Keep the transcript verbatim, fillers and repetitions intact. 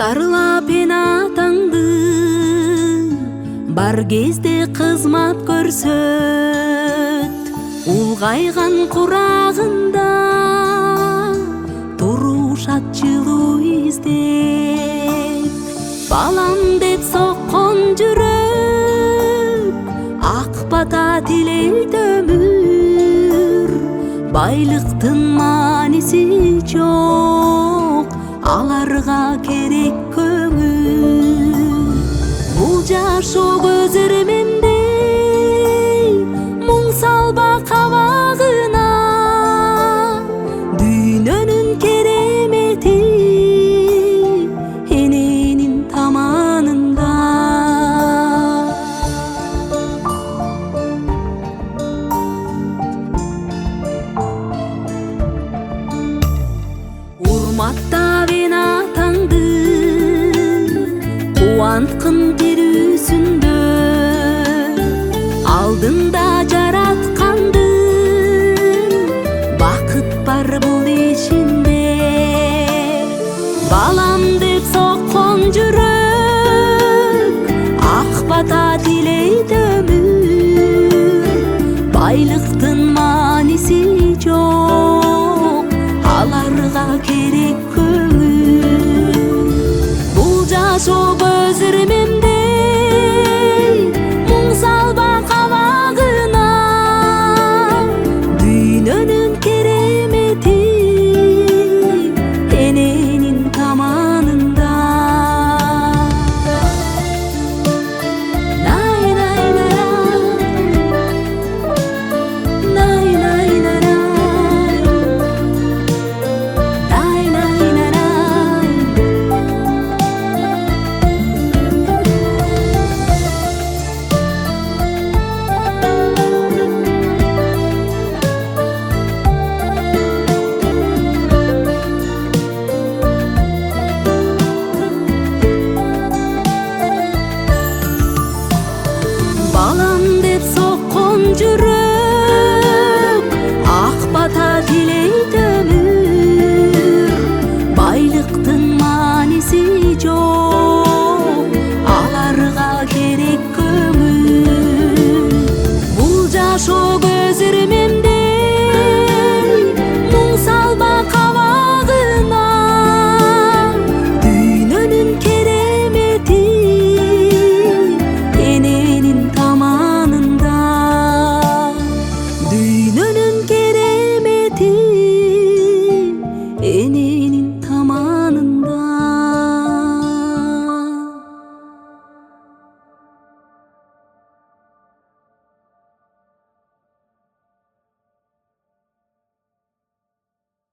Дарылап эн атаңды бар кезде кызмат көрсөт. Улгайган курагында турушат жылуу издеп. Балам деп соккон жүрөк ак бата тилейт өмүр. Байлыктын мааниси жок, аларга керек көңүл. Бул жашоо көз ирмендей муң салба кабагына. Дүйнөнүн керемети эненин таманында. Урматтап эн атаңды, кубанткын